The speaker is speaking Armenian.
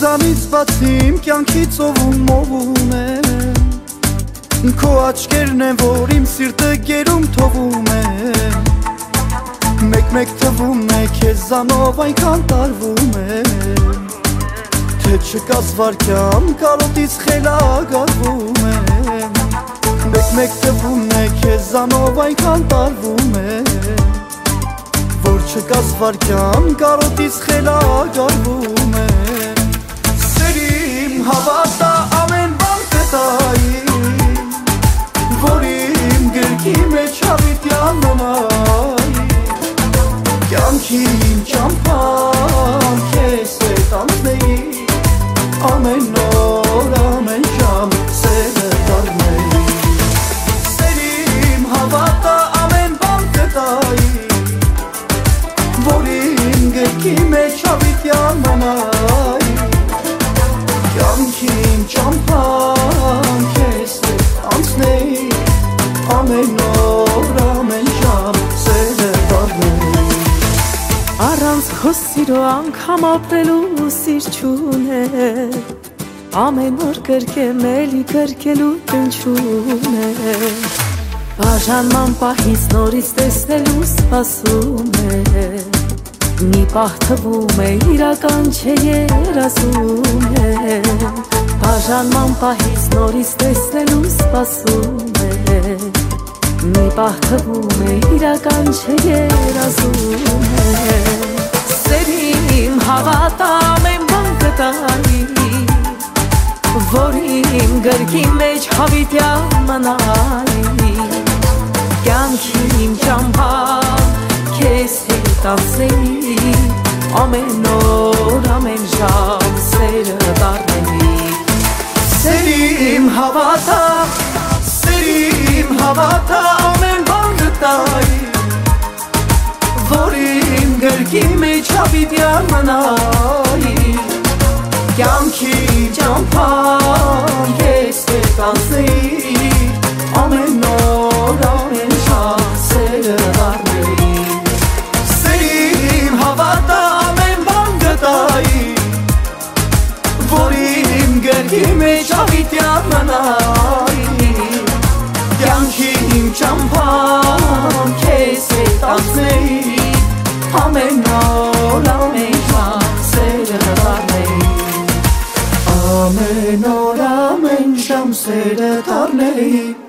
Քեզանից բացի իմ կյանքի ծովում մովում եմ Քո աչքերն են, որ իմ սիրտը գերում թողում եմ Մեկ-մեկ թվում է քեզանով այնքան տարվում եմ Թե չկաս վարկյամ կարոտից խելագարվում եմ Մեկ-մեկ թվում է քեզանով այնքան տարվում եմ Որ չկաս վարկյամ կարոտից խելագարվում եմ Սերիմ հավատա ամեն բան կտայի Որ իմ գրքի մեջ հավիտյան մնայի Կյանքի իմ ճամփան քեզ հետ անցնեի Ամեն օր, ամեն ժամ սերը դառնեի Սերիմ հավատա ամեն բան կտայի Որ իմ գրքի մեջ հավիտյան մնայի Կյանքի իմ ճամփան քեզ հետ անցնեի Ամեն օր, ամեն ժամ սերը դառնեի Առանց քո սիրո անգամ ապրելու սիր չունեմ Ամեն օր կրկեմ էլի կրկելու տնչունեմ Բաժանման պահից նորից տեսնելու սպասում եմ Մի պահ թվում է իրական չէ երազում եմ Բաժանման պահից նորից տեսնելու սպասում եմ Մի պահ թվում է իրական չէ երազում եմ Սերիմ հավատա ամեն բան կտայի Որ իմ գրքի մեջ հավիտյան մնայի Կյանքի իմ ճամփան քեզ հետ անցնեի Ամեն օր, ամեն ժամ սերը դառնեի Սերիմ հավատա ամեն բան կտայի Որ իմ գրքի մեջ հավիտյան մնայի Կյանքի ճամփան քեզ հետ անցնեի Ամեն օր, ամեն ժամ սերը դառնեի Սերիմ հավատա ամեն բան կտայի Որ իմ գրքի մեջ հավիտյան մնայի Կյանքի իմ ճամփան քեզ հետ անցնեի Ամեն օր, ամեն ժամ սերը դառնեի Ամեն օր, ամեն ժամ սերը դառնեի